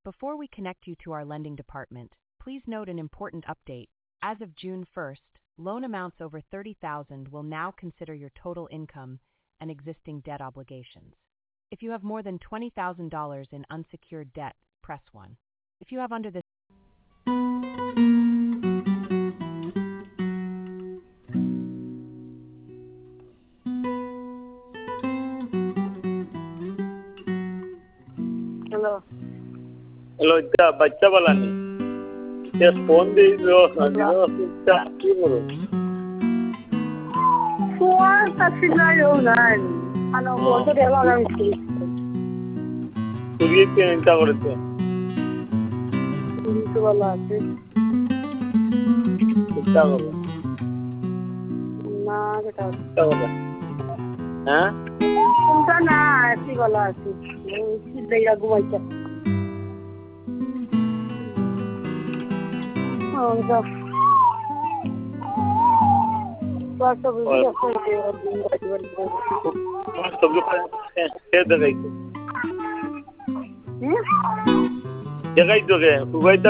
Before we connect you to our lending department, please note an important update. As of June 1st, loan amounts over $30,000 will now consider your total income and existing debt obligations. If you have more than $20,000 in unsecured debt, press 1. If you have under this Hello. Hello, बच्चा वाला नहीं ये phone दे दो की बोलो phone तस्वीर यो নাই ano বলতে দেওয়া আমি কুড়িয়ে কে চিন্তা করতে তো ভালো আছে চিন্তা করো না এটা চিন্তা করো হ্যাঁ চিন্তা না আছি ভালো আছি কি দেয়া ঘুমাইছে যা सब लोग जगह ही तो गए